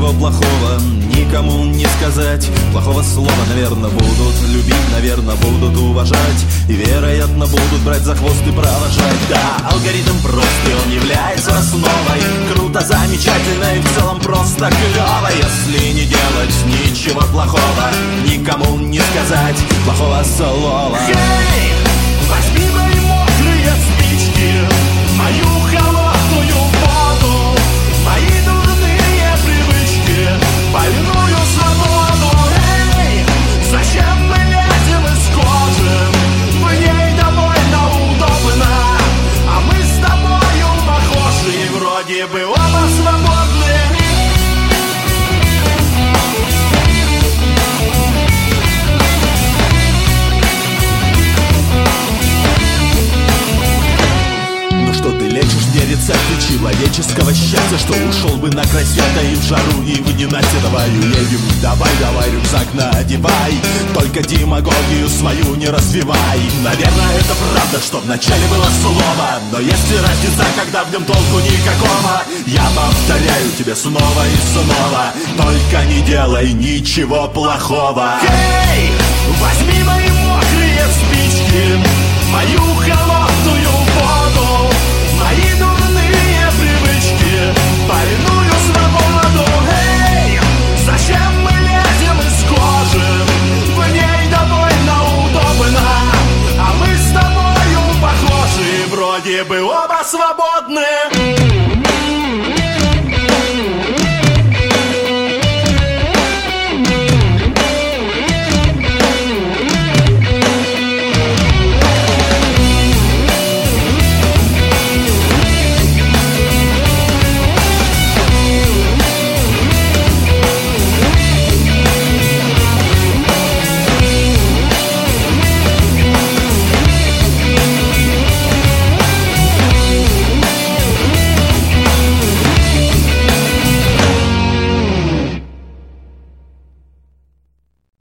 ничего плохого никому не сказать. Плохого слова, наверное, будут любить, наверное, будут уважать, и, вероятно, будут брать за хвост и провожать. Да, алгоритм прост, и он является основой. Круто, замечательно и в целом просто клево. Если не делать ничего плохого, никому не сказать плохого слова. Эй, возьми мои мокрые спички, мою холодную воду, мои дурные привычки, больную свободу. Эй, зачем мы лезем из кожи? В ней довольно удобно, а мы с тобою похожи, и вроде бы оба свободны. Лечишь мне рецепты человеческого счастья, что ушел бы на край света и в жару, и в ненастье. Давай уедем, давай, рюкзак надевай, только демагогию свою не развивай. Наверное, это правда, что вначале было слово, но есть ли разница, когда в нем толку никакого? Я повторяю тебе снова и снова, только не делай ничего плохого. Эй, возьми мои мокрые спички, мою холодную воду, мои дурные привычки, больную свободу. Эй, зачем мы лезем из кожи? В ней довольно удобно, а мы с тобою похожи, вроде бы оба свободны.